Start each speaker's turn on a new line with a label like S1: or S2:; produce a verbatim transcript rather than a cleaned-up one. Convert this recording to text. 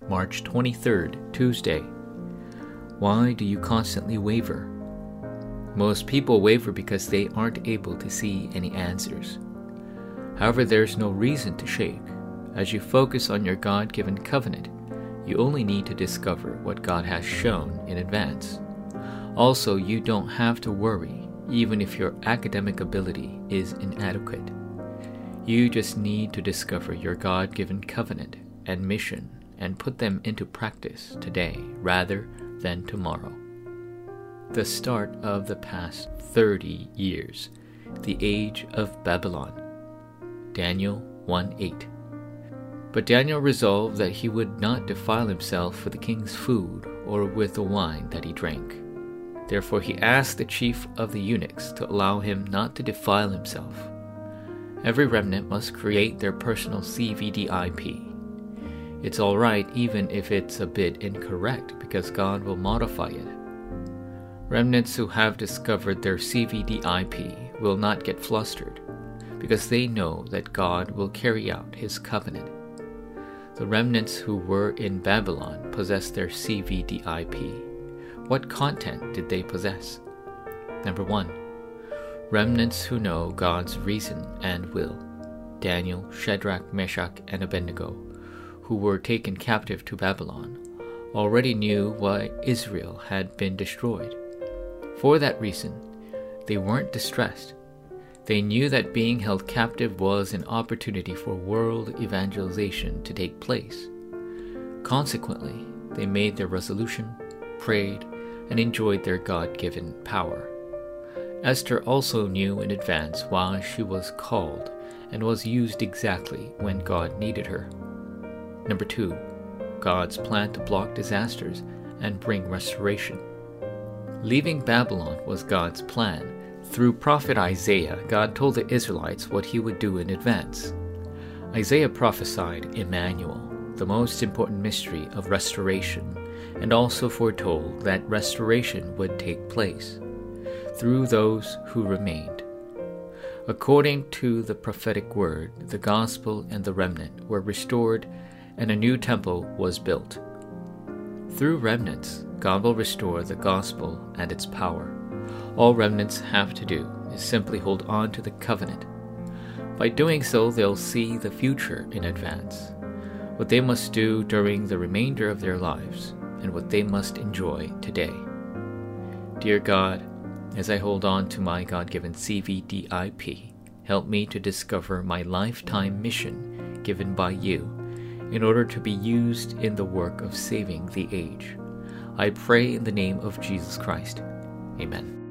S1: March twenty-third, Tuesday. Why do you constantly waver? Most people waver because they aren't able to see any answers. However, there's no reason to shake. As you focus on your God-given covenant, you only need to discover what God has shown in advance. Also, you don't have to worry, even if your academic ability is inadequate. You just need to discover your God-given covenant and mission and put them into practice today rather than tomorrow. The start of the past thirty years, the age of Babylon. Daniel one eight. But Daniel resolved that he would not defile himself with the king's food or with the wine that he drank. Therefore he asked the chief of the eunuchs to allow him not to defile himself. Every remnant must create their personal C V D I P. It's all right even if it's a bit incorrect because God will modify it. Remnants who have discovered their C V D I P will not get flustered because they know that God will carry out his covenant. The remnants who were in Babylon possessed their C V D I P. What content did they possess? Number one, remnants who know God's reason and will. Daniel, Shadrach, Meshach, and Abednego, who were taken captive to Babylon, already knew why Israel had been destroyed. For that reason, they weren't distressed. They knew that being held captive was an opportunity for world evangelization to take place. Consequently, they made their resolution, prayed, and enjoyed their God-given power. Esther also knew in advance why she was called and was used exactly when God needed her. Number two, God's plan to block disasters and bring restoration. Leaving Babylon was God's plan. Through prophet Isaiah, God told the Israelites what he would do in advance. Isaiah prophesied Emmanuel, the most important mystery of restoration, and also foretold that restoration would take place through those who remained. According to the prophetic word, the gospel and the remnant were restored and a new temple was built. Through remnants, God will restore the gospel and its power. All remnants have to do is simply hold on to the covenant. By doing so, they'll see the future in advance, what they must do during the remainder of their lives, and what they must enjoy today. Dear God, as I hold on to my God-given C V D I P, help me to discover my lifetime mission given by you in order to be used in the work of saving the age. I pray in the name of Jesus Christ. Amen.